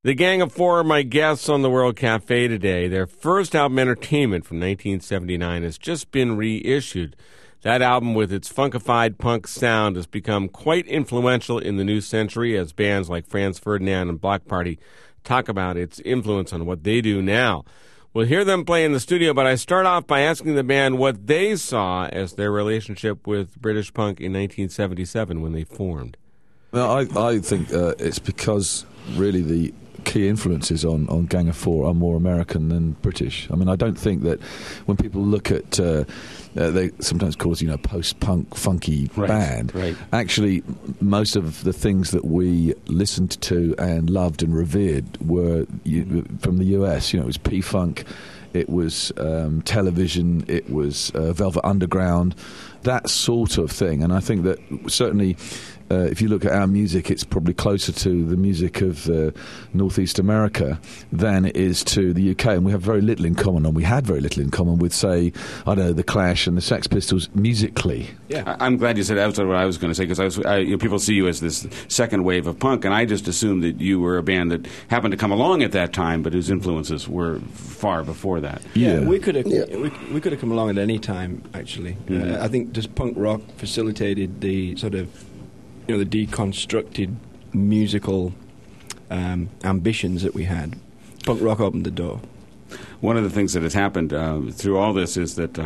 The Gang of Four are my guests on the World Cafe today. Their first album, Entertainment, from 1979, has just been reissued. That album, with its funkified punk sound, has become quite influential in the new century as bands like Franz Ferdinand and Bloc Party talk about its influence on what they do now. We'll hear them play in the studio, but I start off by asking the band what they saw as their relationship with British punk in 1977 when they formed. Well, I think it's because really the key influences on Gang of Four are more American than British. I mean, I don't think that when people look at they sometimes call us, post-punk funky band. Right. Actually, most of the things that we listened to and loved and revered were from the US. It was P-Funk, it was Television, it was Velvet Underground, that sort of thing. And I think that certainly, if you look at our music, it's probably closer to the music of Northeast America than it is to the UK, and we have very little in common, and we had very little in common with, say, I don't know, the Clash and the Sex Pistols musically. Yeah, I'm glad you said that. Was what I was going to say, because people see you as this second wave of punk, and I just assumed that you were a band that happened to come along at that time, but whose influences were far before that. Yeah, we could have come along at any time, actually. Mm-hmm. I think just punk rock facilitated the sort of the deconstructed musical ambitions that we had. Punk rock opened the door. One of the things that has happened through all this is that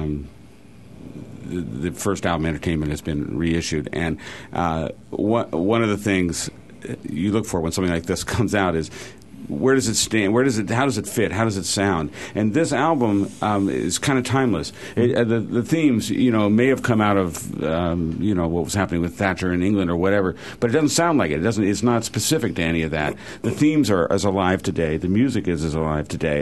the first album, Entertainment, has been reissued. And one of the things you look for when something like this comes out is, where does it stand? How does it fit? How does it sound? And this album is kind of timeless. The themes, may have come out of, what was happening with Thatcher in England or whatever, but it doesn't sound like it. It's not specific to any of that. The themes are as alive today. The music is as alive today.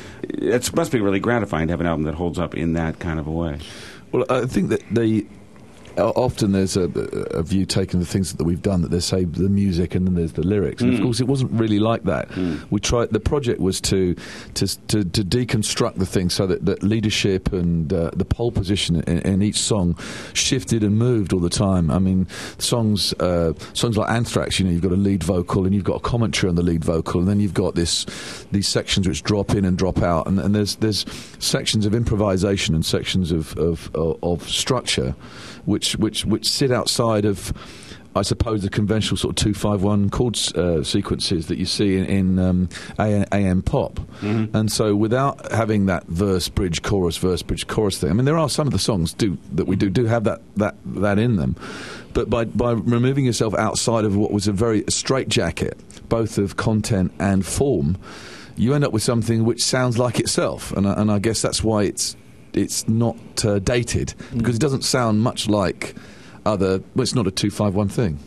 It must be really gratifying to have an album that holds up in that kind of a way. Well, I think that often there's a view taken of the things that we've done, that there's, say, the music and then there's the lyrics. And of course, it wasn't really like that. We tried. The project was to deconstruct the thing so that leadership and the pole position in each song shifted and moved all the time. I mean, songs like Anthrax, you've got a lead vocal and you've got a commentary on the lead vocal, and then you've got these sections which drop in and drop out, and there's sections of improvisation and sections of structure which sit outside of, I suppose, the conventional sort of 2-5-1 chord sequences that you see in AM pop. Mm-hmm. And so without having that verse, bridge, chorus thing, I mean, there are some of the songs that we do have that in them. But by removing yourself outside of what was a very straitjacket, both of content and form, you end up with something which sounds like itself. And I guess that's why it's not dated, because it doesn't sound much like it's not a 2-5-1 thing.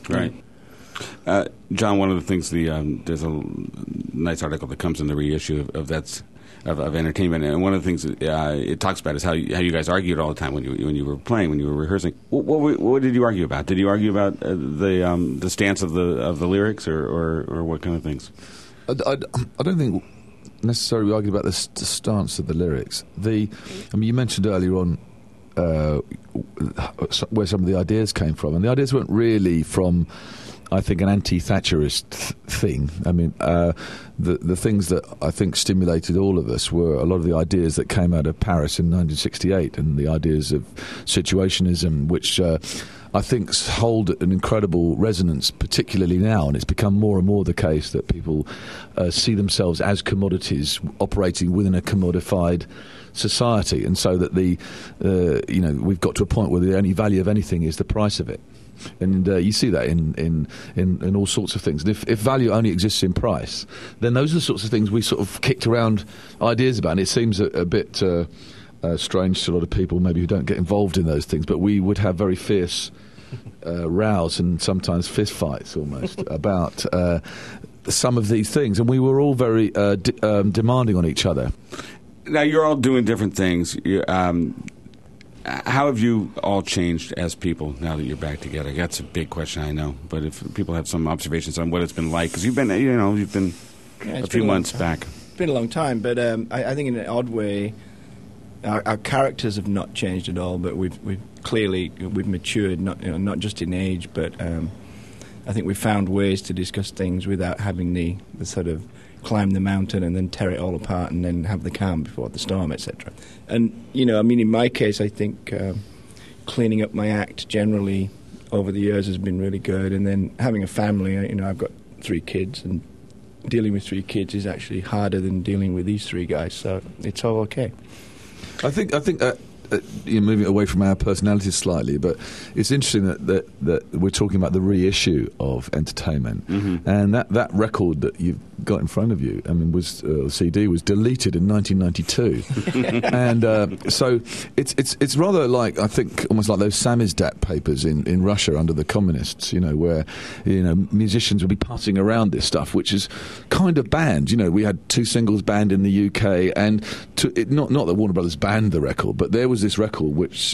Right. John, one of the things, there's a nice article that comes in the reissue of Entertainment, and one of the things it talks about is how you guys argued all the time when you were playing, when you were rehearsing. What did you argue about? Did you argue about the stance of the lyrics, or what kind of things? I don't think necessarily argued about the stance of the lyrics. You mentioned earlier on where some of the ideas came from, and the ideas weren't really from, I think, an anti-Thatcherist thing. I mean, the things that I think stimulated all of us were a lot of the ideas that came out of Paris in 1968, and the ideas of situationism, which I think hold an incredible resonance, particularly now, and it's become more and more the case that people see themselves as commodities operating within a commodified society, and so that we've got to a point where the only value of anything is the price of it. And you see that in all sorts of things. And if value only exists in price, then those are the sorts of things we sort of kicked around ideas about. And it seems a bit strange to a lot of people maybe who don't get involved in those things, but we would have very fierce rows and sometimes fist fights almost about some of these things. And we were all very demanding on each other. Now, you're all doing different things. How have you all changed as people now that you're back together? That's a big question, I know. But if people have some observations on what it's been like, because you've been a few months back. It's been a long time, but I think in an odd way, our characters have not changed at all. But we've matured, not just in age, but I think we found ways to discuss things without having the sort of climb the mountain and then tear it all apart and then have the calm before the storm, etc. And, in my case, I think cleaning up my act generally over the years has been really good. And then having a family, I've got 3 kids, and dealing with 3 kids is actually harder than dealing with these 3 guys, so it's all okay. I think you're moving away from our personalities slightly, but it's interesting that we're talking about the reissue of Entertainment, and that record that you've got in front of you, was CD was deleted in 1992, and so it's rather like, I think, almost like those samizdat papers in Russia under the communists, where musicians would be passing around this stuff, which is kind of banned. We had 2 singles banned in the UK, and not that Warner Brothers banned the record, but there was this record which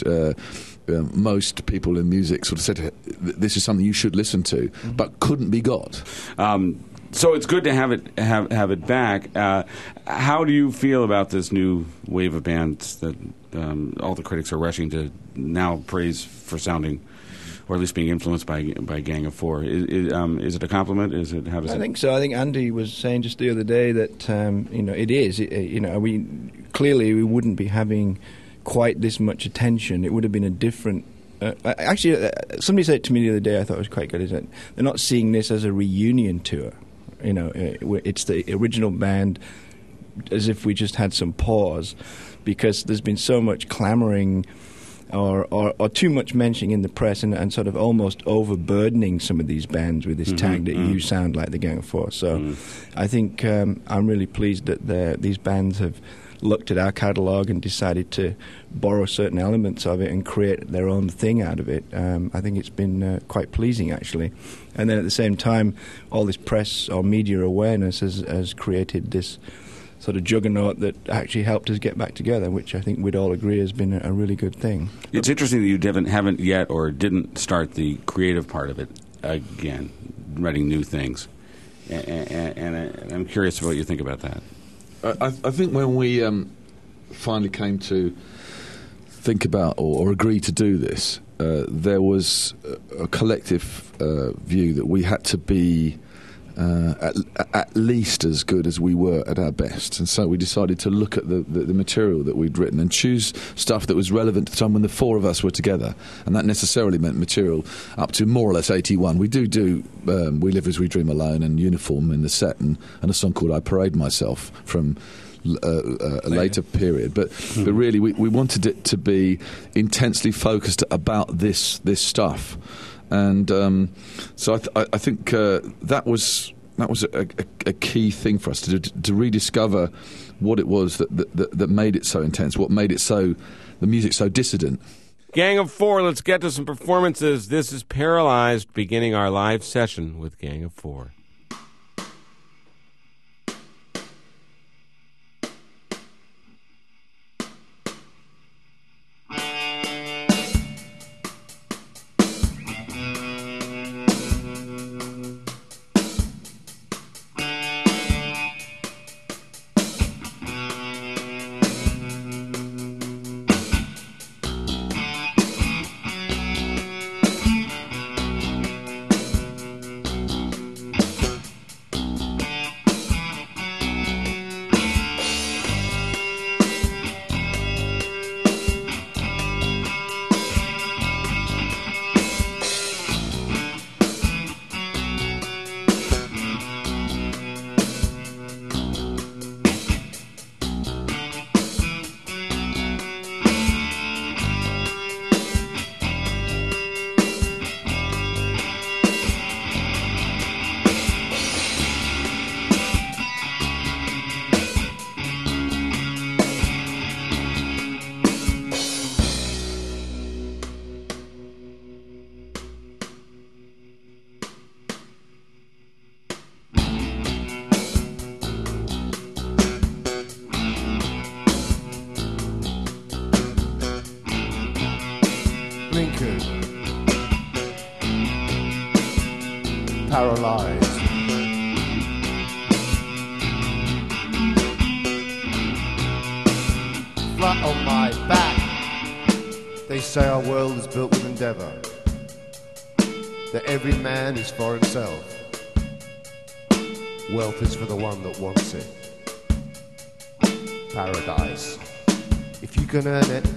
most people in music sort of said, this is something you should listen to, but couldn't be got. So it's good to have it back. How do you feel about this new wave of bands that all the critics are rushing to now praise for sounding, or at least being influenced by Gang of Four? Is it a compliment? I think so. I think Andy was saying just the other day that it is. Clearly we wouldn't be having quite this much attention. It would have been a different. Actually, somebody said it to me the other day. I thought it was quite good. Is that they're not seeing this as a reunion tour. It's the original band, as if we just had some pause, because there's been so much clamoring or too much mentioning in the press and sort of almost overburdening some of these bands with this tag that you sound like the Gang of Four. So I think I'm really pleased that these bands have looked at our catalogue and decided to borrow certain elements of it and create their own thing out of it. I think it's been quite pleasing, actually. And then at the same time, all this press or media awareness has created this sort of juggernaut that actually helped us get back together, which I think we'd all agree has been a really good thing. It's interesting that you haven't yet or didn't start the creative part of it again, writing new things. And I'm curious what you think about that. I think when we finally came to think about or agree to do this, there was a collective view that we had to be at least as good as we were at our best. And so we decided to look at the material that we'd written and choose stuff that was relevant to the time when the 4 of us were together. And that necessarily meant material up to more or less 81. We do We Live As We Dream Alone and Uniform in the set, and a song called I Parade Myself from a later period. But really we wanted it to be intensely focused about this stuff. And so I think that was a key thing for us to rediscover what it was that made it so intense, what made it the music so dissident. Gang of Four, let's get to some performances. This is Paralyzed, beginning our live session with Gang of Four. Paralyzed. Flat on my back. They say our world is built with endeavor. that every man is for himself. Wealth is for the one that wants it. Paradise, if you can earn it.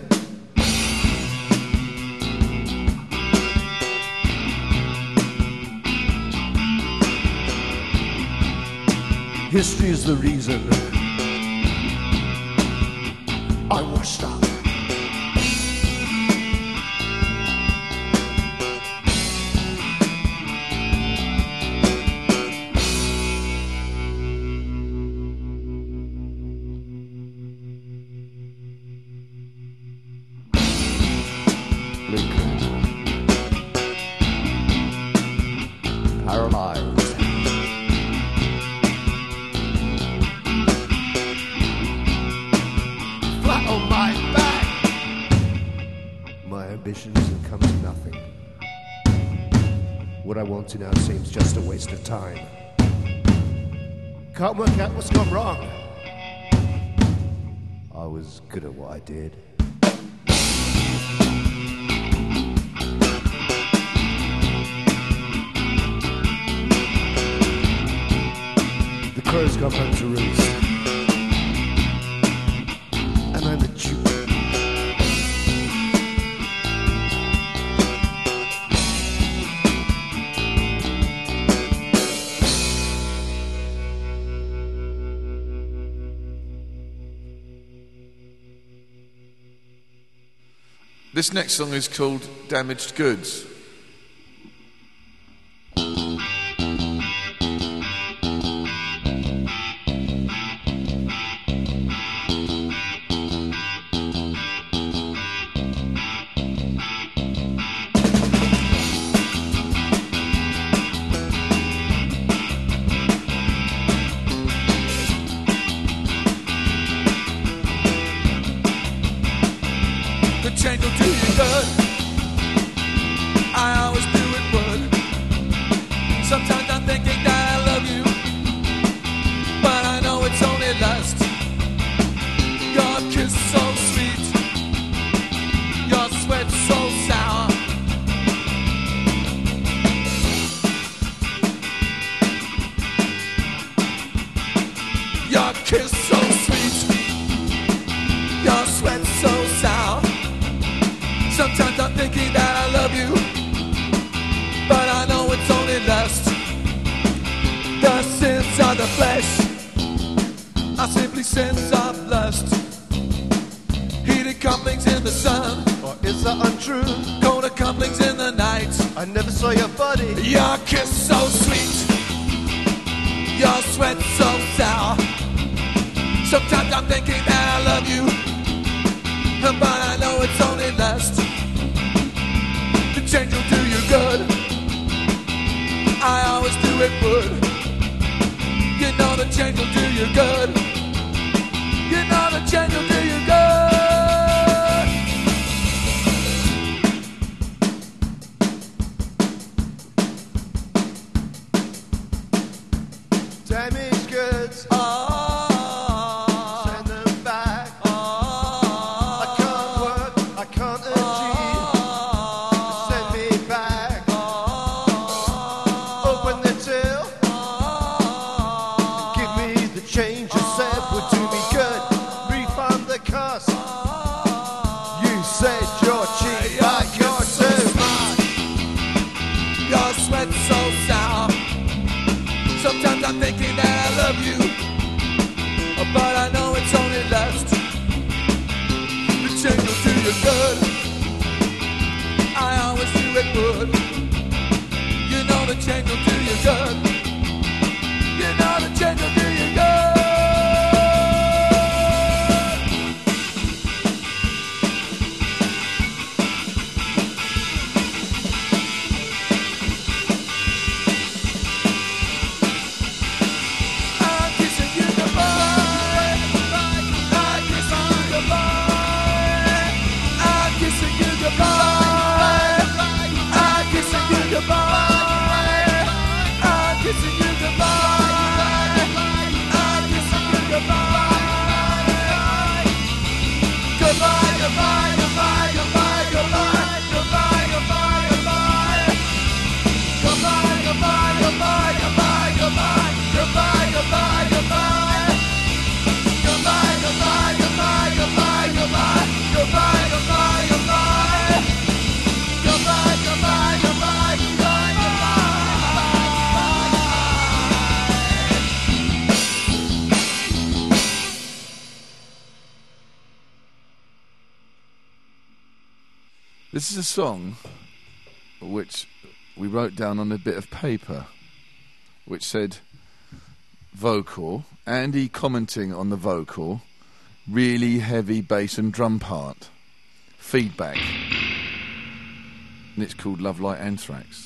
History is the reason I washed up. Paralyzed. Flat on my back. My ambitions have come to nothing. What I want to now seems just a waste of time. Can't work out what's gone wrong. I was good at what I did. The crows come home to roost, and I'm the dupe. This next song is called Damaged Goods. The change will do you good. I always do it would. Sometimes I'm thinking that I love you, but I know it's only lust. Your kiss so sweet, your sweat so sour. Your kiss so sweet, your sweat so sour. Sometimes I'm thinking that I love you, but I know it's only lust. The sins of the flesh are simply sins of lust. Heated couplings in the sun, Or is that untrue? colder couplings in the night. I never saw your body. Your kiss so sweet, your sweat so sour. Sometimes I'm thinking that I love you, but I know it's only lust. The change will do you good. I always do it would. You know the change will do you good. You know the change will do you good. Damaged goods. Send them back. I can't work. I can't achieve. Send me back. Open the till. Give me the change you said would do me good. Refund the cost. You said you're cheap, but you're too smart. Your sweat so sour. Sometimes I'm thinking that I love you, but I know it's only lust. The change will do you good. I always do it would. You know the change will do you good. You know the change will do you good. I'm kissing you goodbye. I'm kissing you goodbye. I'm This is a song which we wrote down on a bit of paper, which said vocal, Andy commenting on the vocal, really heavy bass and drum part, feedback. And it's called Love Like Anthrax.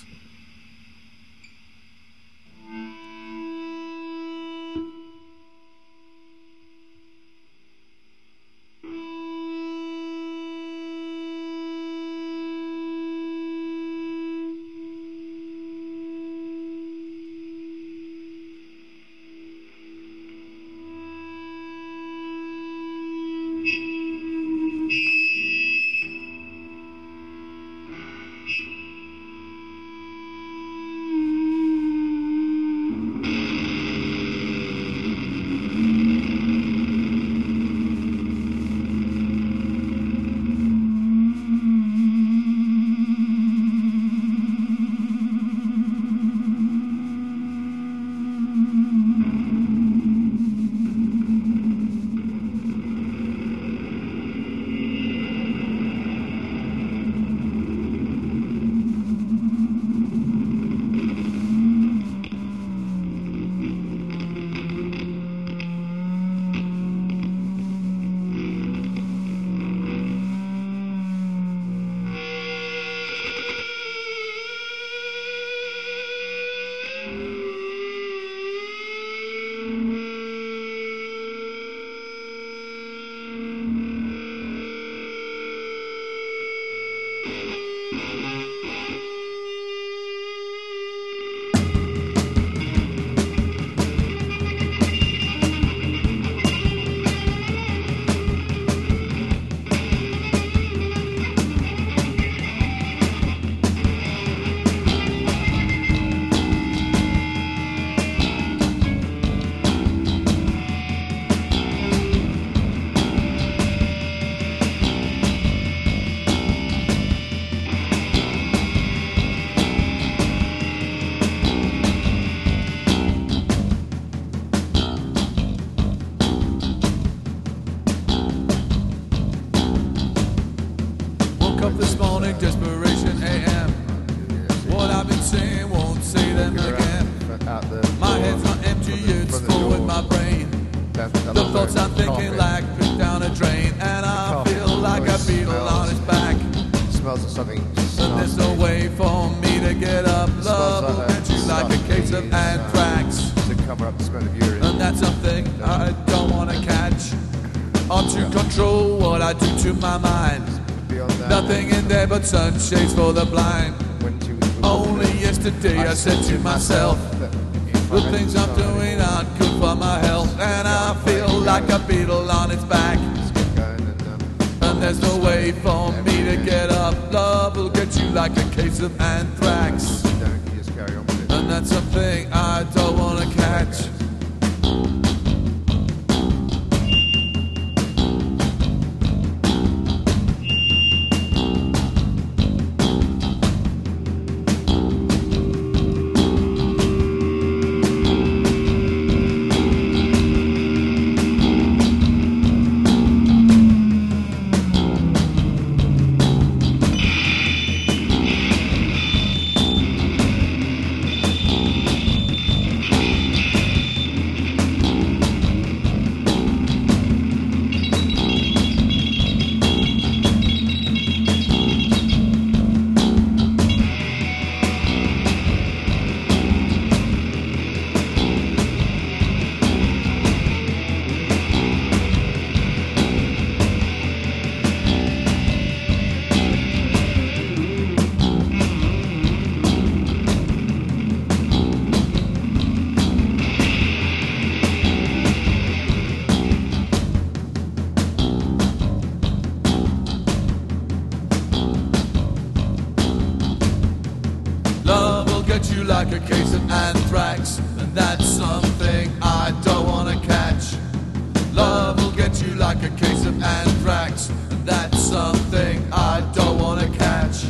Desperation AM. What I've been saying won't say them again. My head's not empty, it's full with my brain. The thoughts I'm thinking like put down a drain, and I feel like a beetle on its back. Smells of something. And there's no way for me to get up. Love will get you like a case of anthrax. To cover up the smell of urine. And that's something I don't want to catch, or to control what I do to my mind. Nothing in there but sunshades for the blind. Only yesterday I said to myself, the things I'm doing aren't good for my health, and I feel like a beetle on its back. And there's no way for me to get up. Love will get you like a case of anthrax. And that's something I don't want to catch. Like a case of anthrax, and that's something I don't want to catch. Love will get you like a case of anthrax, and that's something I don't want to catch.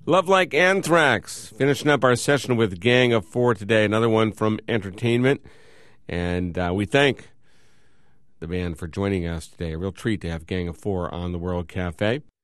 Love Like Anthrax, finishing up our session with Gang of Four today, another one from Entertainment. And we thank the band for joining us today. A real treat to have Gang of Four on the World Cafe.